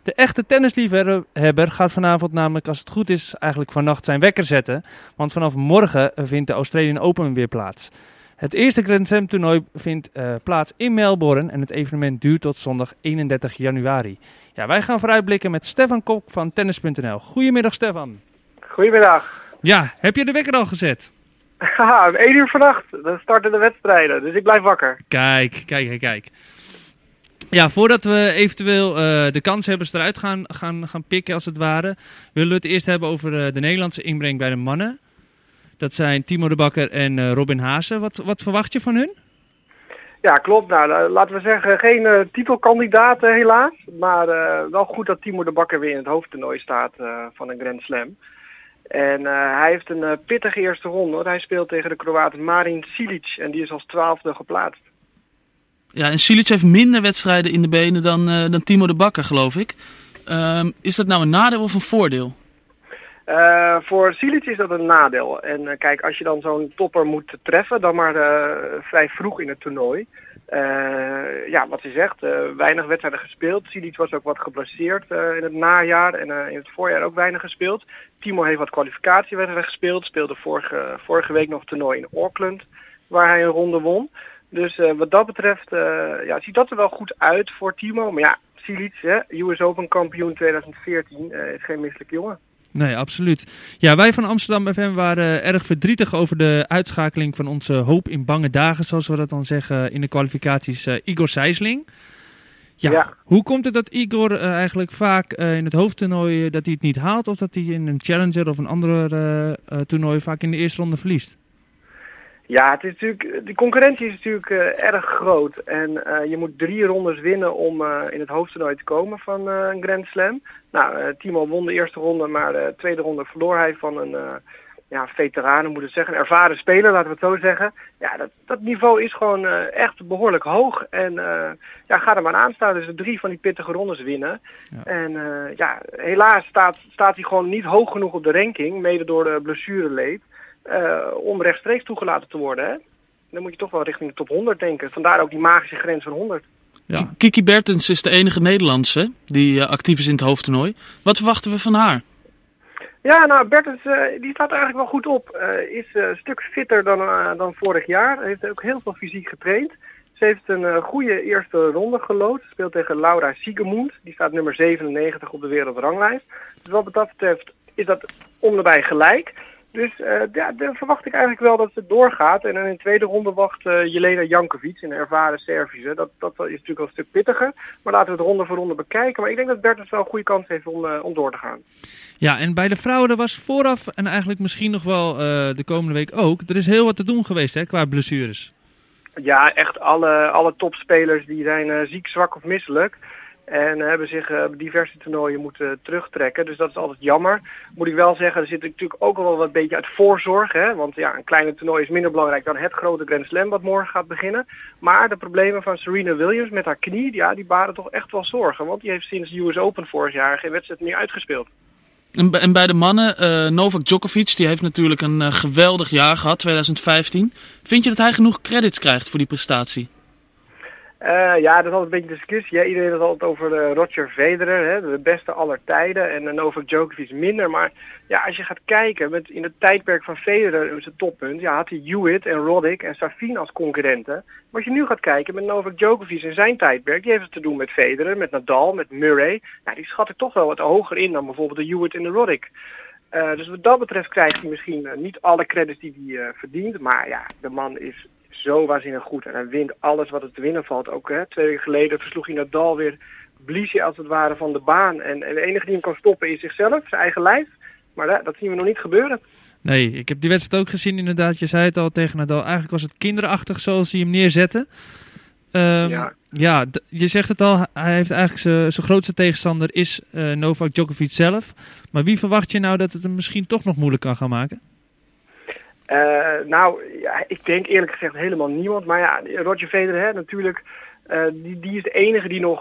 De echte tennisliefhebber gaat vanavond namelijk, als het goed is, eigenlijk vannacht zijn wekker zetten. Want vanaf morgen vindt de Australian Open weer plaats. Het eerste Grand Slam toernooi vindt plaats in Melbourne en het evenement duurt tot zondag 31 januari. Ja, wij gaan vooruitblikken met Stefan Kok van Tennis.nl. Goedemiddag Stefan. Goedemiddag. Ja, heb je de wekker al gezet? Haha, om 1 uur vannacht. Dan starten de wedstrijden, dus ik blijf wakker. Kijk. Ja, voordat we eventueel de kanshebbers eruit gaan pikken als het ware, willen we het eerst hebben over de Nederlandse inbreng bij de mannen. Dat zijn Timo de Bakker en Robin Haase. Wat verwacht je van hun? Ja, klopt. Nou, laten we zeggen, geen titelkandidaten helaas. Maar wel goed dat Timo de Bakker weer in het hoofdtoernooi staat van een Grand Slam. En hij heeft een pittige eerste ronde. Want hij speelt tegen de Kroaat Marin Cilic en die is als 12e geplaatst. Ja, en Cilic heeft minder wedstrijden in de benen dan Timo de Bakker, geloof ik. Is dat nou een nadeel of een voordeel? Voor Cilic is dat een nadeel. En kijk, als je dan zo'n topper moet treffen, dan maar vrij vroeg in het toernooi. Ja, wat hij zegt, weinig wedstrijden gespeeld. Cilic was ook wat geblesseerd in het najaar en in het voorjaar ook weinig gespeeld. Timo heeft wat kwalificatiewedstrijden gespeeld. Speelde vorige week nog toernooi in Auckland, waar hij een ronde won. Dus wat dat betreft ziet dat er wel goed uit voor Timo. Maar ja, Cilic, US Open kampioen 2014, is geen misselijk jongen. Nee, absoluut. Ja, wij van Amsterdam FM waren erg verdrietig over de uitschakeling van onze hoop in bange dagen, zoals we dat dan zeggen in de kwalificaties, Igor Sijsling. Ja. Hoe komt het dat Igor eigenlijk vaak in het hoofdtoernooi dat hij het niet haalt, of dat hij in een Challenger of een andere toernooi vaak in de eerste ronde verliest? Ja, het is natuurlijk, de concurrentie is natuurlijk erg groot en je moet 3 rondes winnen om in het hoofdtoernooi te komen van een Grand Slam. Nou, Timo won de eerste ronde, maar de tweede ronde verloor hij van een veteraan, moet ik zeggen, een ervaren speler, laten we het zo zeggen. Ja, dat niveau is gewoon echt behoorlijk hoog en ga er maar aan staan. Dus 3 van die pittige rondes winnen. Ja. En helaas staat hij gewoon niet hoog genoeg op de ranking, mede door de blessureleed. Om rechtstreeks toegelaten te worden. Hè? Dan moet je toch wel richting de top 100 denken. Vandaar ook die magische grens van 100. Ja. Kiki Bertens is de enige Nederlandse die actief is in het hoofdtoernooi. Wat verwachten we van haar? Ja, nou Bertens die staat eigenlijk wel goed op. Is een stuk fitter dan vorig jaar. Heeft ook heel veel fysiek getraind. Ze heeft een goede eerste ronde gelood. Ze speelt tegen Laura Siegemund. Die staat nummer 97 op de wereldranglijst. Dus wat dat betreft is dat om gelijk. Dus daar verwacht ik eigenlijk wel dat het doorgaat. En in de tweede ronde wacht Jelena Jankovic, een ervaren Servische. Dat is natuurlijk wel een stuk pittiger. Maar laten we het ronde voor ronde bekijken. Maar ik denk dat Bertens wel een goede kans heeft om door te gaan. Ja, en bij de vrouwen, er was vooraf en eigenlijk misschien nog wel de komende week ook. Er is heel wat te doen geweest qua blessures. Ja, echt alle topspelers die zijn ziek, zwak of misselijk. En hebben zich diverse toernooien moeten terugtrekken. Dus dat is altijd jammer. Moet ik wel zeggen, er zit natuurlijk ook wel wat beetje uit voorzorg. Hè? Want ja, een kleine toernooi is minder belangrijk dan het grote Grand Slam wat morgen gaat beginnen. Maar de problemen van Serena Williams met haar knie, die baren toch echt wel zorgen. Want die heeft sinds de US Open vorig jaar geen wedstrijd meer uitgespeeld. En bij de mannen, Novak Djokovic, die heeft natuurlijk een geweldig jaar gehad, 2015. Vind je dat hij genoeg credits krijgt voor die prestatie? Dat is altijd een beetje discussie. Hè? Iedereen heeft het altijd over Roger Federer, hè? De beste aller tijden. En Novak Djokovic minder. Maar ja, als je gaat kijken, in het tijdperk van Federer, zijn toppunt, had hij Hewitt en Roddick en Safin als concurrenten. Maar als je nu gaat kijken met Novak Djokovic in zijn tijdperk, die heeft het te doen met Federer, met Nadal, met Murray. Nou, die schat ik toch wel wat hoger in dan bijvoorbeeld de Hewitt en de Roddick. Dus wat dat betreft krijgt hij misschien niet alle credits die hij verdient. Maar ja, de man is zo waanzinnig goed en hij wint alles wat er te winnen valt. Ook 2 weken geleden versloeg hij Nadal weer, blies hij als het ware van de baan. En de enige die hem kan stoppen is zichzelf, zijn eigen lijf. Maar dat zien we nog niet gebeuren. Nee, ik heb die wedstrijd ook gezien inderdaad. Je zei het al tegen Nadal. Eigenlijk was het kinderachtig zoals hij hem neerzette. Je zegt het al. Hij heeft eigenlijk zijn grootste tegenstander is Novak Djokovic zelf. Maar wie verwacht je nou dat het hem misschien toch nog moeilijk kan gaan maken? Ik denk eerlijk gezegd helemaal niemand. Maar ja, Roger Federer natuurlijk, die is de enige die nog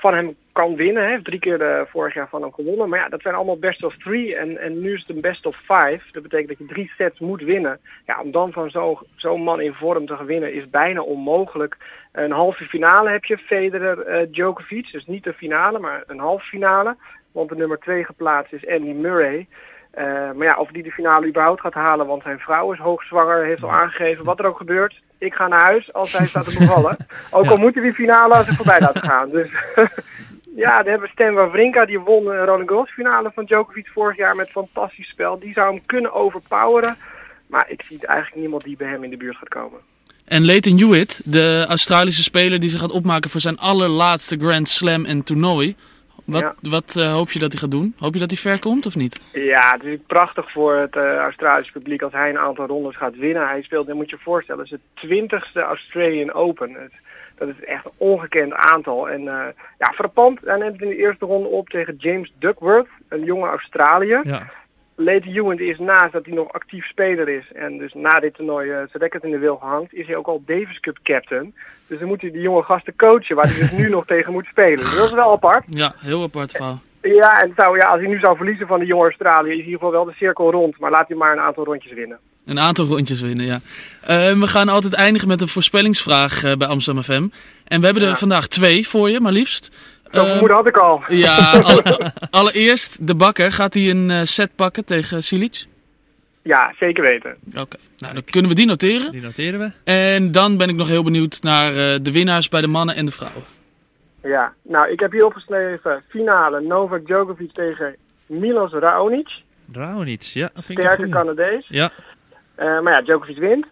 van hem kan winnen. Hij heeft 3 keer vorig jaar van hem gewonnen. Maar ja, dat zijn allemaal best of 3 en nu is het een best of 5. Dat betekent dat je 3 sets moet winnen. Ja, om dan van zo'n man in vorm te winnen is bijna onmogelijk. Een halve finale heb je, Federer, Djokovic. Dus niet de finale, maar een halve finale. Want de nummer 2 geplaatst is Andy Murray. Maar ja, of die de finale überhaupt gaat halen, want zijn vrouw is hoogzwanger, heeft al aangegeven wat er ook gebeurt. Ik ga naar huis als hij staat te bevallen. Ook al moet hij die finale als hij voorbij laten gaan. Dus ja, dan hebben we Stan Wawrinka, die won de Roland Garros finale van Djokovic vorig jaar met fantastisch spel. Die zou hem kunnen overpoweren. Maar ik zie eigenlijk niemand die bij hem in de buurt gaat komen. En Lleyton Hewitt, de Australische speler die zich gaat opmaken voor zijn allerlaatste Grand Slam en toernooi. Wat hoop je dat hij gaat doen? Hoop je dat hij ver komt of niet? Ja, het is natuurlijk prachtig voor het Australische publiek als hij een aantal rondes gaat winnen. Hij speelt, dat moet je je voorstellen, het is het 20ste Australian Open. Dat is echt een ongekend aantal. En ja, frappant. Hij neemt in de eerste ronde op tegen James Duckworth, een jonge Australiër. Ja. Lleyton Hewitt is naast dat hij nog actief speler is en dus na dit toernooi zijn racket in de wil gehangt, is hij ook al Davis Cup captain. Dus dan moet hij die jonge gasten coachen waar hij dus nu nog tegen moet spelen. Dus dat is wel apart. Ja, heel apart verhaal. Ja, en als hij nu zou verliezen van de jonge Australië is in ieder geval wel de cirkel rond. Maar laat hij maar een aantal rondjes winnen. Een aantal rondjes winnen, ja. We gaan altijd eindigen met een voorspellingsvraag bij Amsterdam FM. En we hebben er vandaag 2 voor je, maar liefst. Zo vermoeden had ik al. Ja, allereerst de Bakker. Gaat hij een set pakken tegen Cilic? Ja, zeker weten. Oké, nou dan kunnen we die noteren. Die noteren we. En dan ben ik nog heel benieuwd naar de winnaars bij de mannen en de vrouwen. Ja, nou ik heb hier opgeschreven finale Novak Djokovic tegen Milos Raonic. Raonic, ja. Sterke Canadees. Ja. Maar ja, Djokovic wint.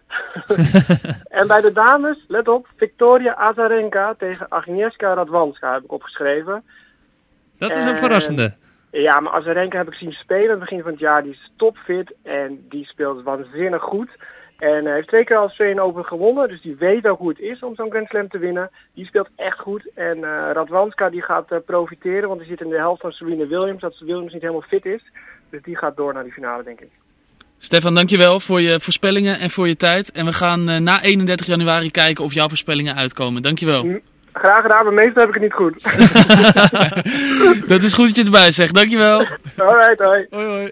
En bij de dames, let op, Victoria Azarenka tegen Agnieszka Radwanska heb ik opgeschreven. Dat is een verrassende. Ja, maar Azarenka heb ik zien spelen aan het begin van het jaar. Die is topfit en die speelt waanzinnig goed. En hij heeft 2 keer Australian Open gewonnen, dus die weet ook hoe het is om zo'n Grand Slam te winnen. Die speelt echt goed en Radwanska die gaat profiteren, want die zit in de helft van Serena Williams, dat Williams niet helemaal fit is. Dus die gaat door naar die finale, denk ik. Stefan, dankjewel voor je voorspellingen en voor je tijd. En we gaan na 31 januari kijken of jouw voorspellingen uitkomen. Dankjewel. Graag gedaan, maar meestal heb ik het niet goed. Dat is goed dat je erbij zegt. Dankjewel. Alright, hoi. Hoi, hoi.